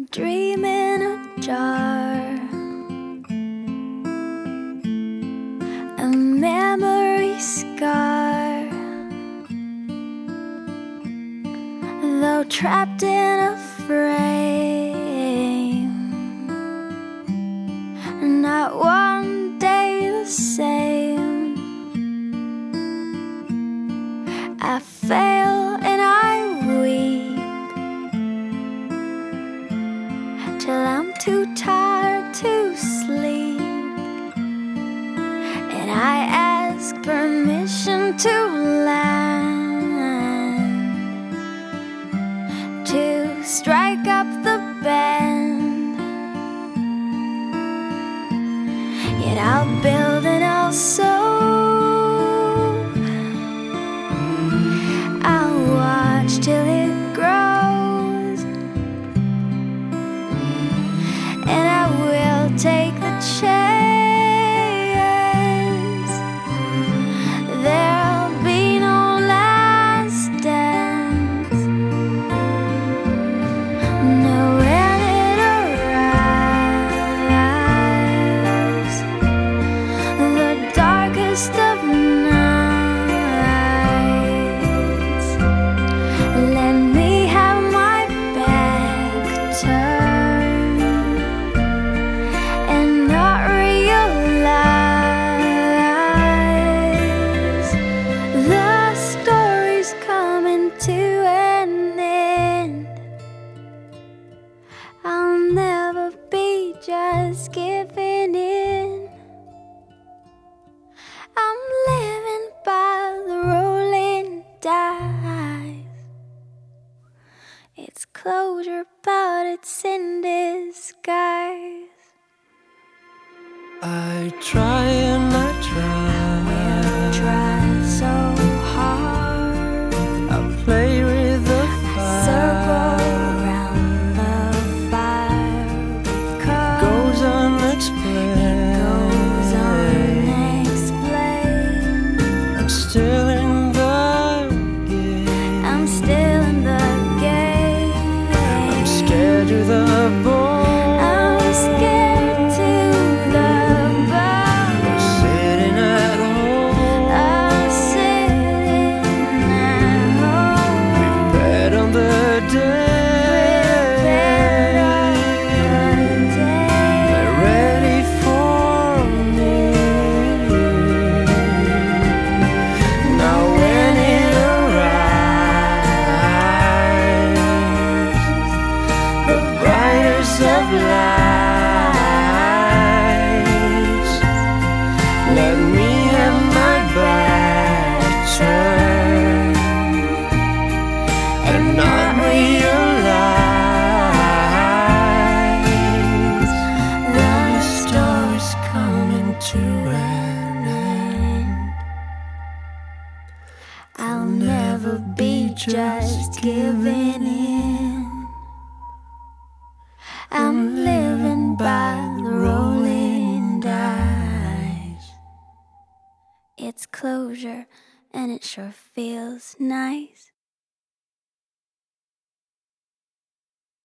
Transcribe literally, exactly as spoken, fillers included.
dream in a jar, a memory scar, though trapped in a frame, not one day the same. I fail and I weep till I'm too tired to sleep, and I ask permission to land, to strike up the band. Yet I'll build and I'll sow, I'll watch till it grows, and I will take the chance. There'll be no last dance. No, when it arrives, the darkest of nights, let me have my back turned and not realize the story's coming to an end. I'll never be just giving in. I'm living by the rolling dice. It's closure, but it's in disguise. I try and I We'll try. try so hard, I play with the circle fire. around the fire, because Goes it unexplained. goes unexplained. I'm still in the game. I'm still in the game. I'm scared to the bone. I'm scared to the bone. Sitting at home. I'm sitting at home, Bet on the prepared on the day. day. They're ready for me. Now when it arrives, the brightest of lights, let me have my back turned and not realize the story's coming to an end. I'll never be just giving in. I'm living by the rolling dice. It's closure, and it sure feels nice.